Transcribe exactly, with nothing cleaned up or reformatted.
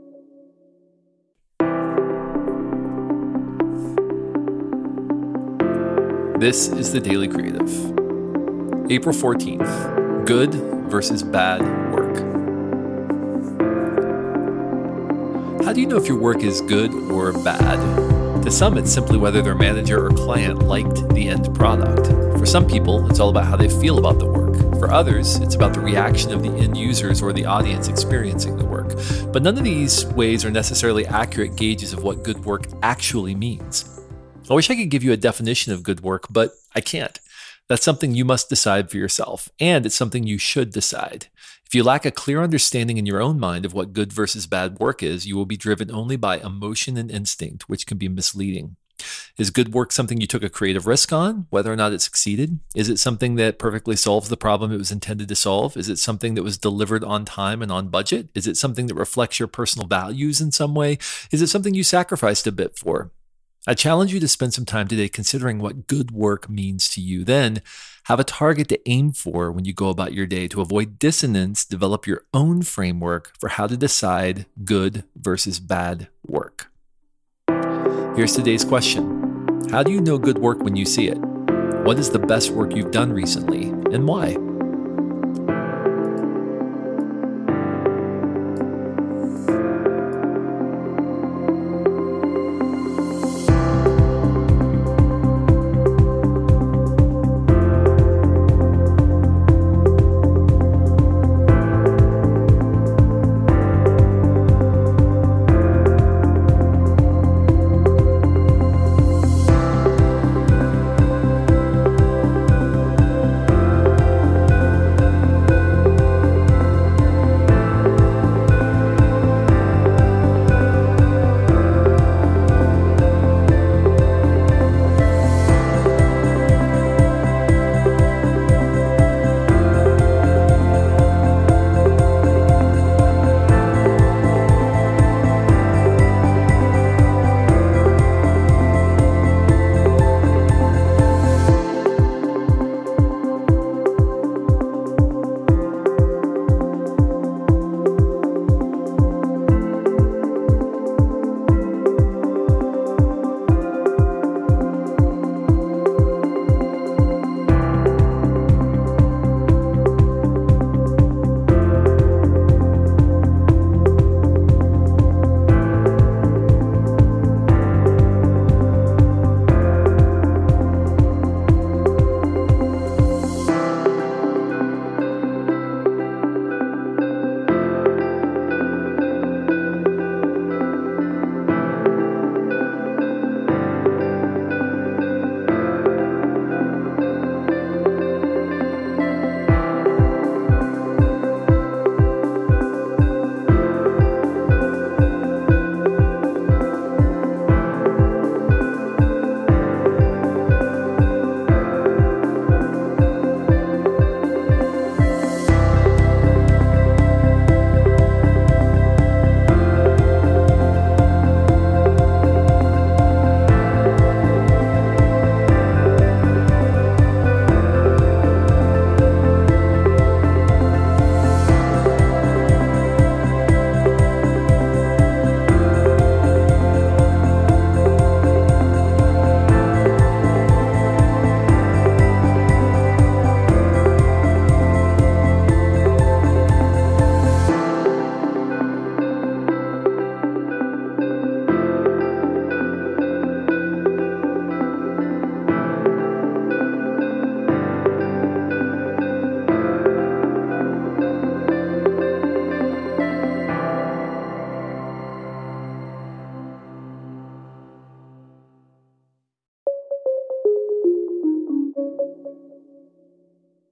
This is The Daily Creative. April fourteenth, good versus bad work. How do you know if your work is good or bad? To some, it's simply whether their manager or client liked the end product. For some people, it's all about how they feel about the work. For others, it's about the reaction of the end users or the audience experiencing the work. But none of these ways are necessarily accurate gauges of what good work actually means. I wish I could give you a definition of good work, but I can't. That's something you must decide for yourself, and it's something you should decide. If you lack a clear understanding in your own mind of what good versus bad work is, you will be driven only by emotion and instinct, which can be misleading. Is good work something you took a creative risk on, whether or not it succeeded? Is it something that perfectly solves the problem it was intended to solve? Is it something that was delivered on time and on budget? Is it something that reflects your personal values in some way? Is it something you sacrificed a bit for? I challenge you to spend some time today considering what good work means to you. Then have a target to aim for when you go about your day. To avoid dissonance, develop your own framework for how to decide good versus bad work. Here's today's question. How do you know good work when you see it? What is the best work you've done recently, and why?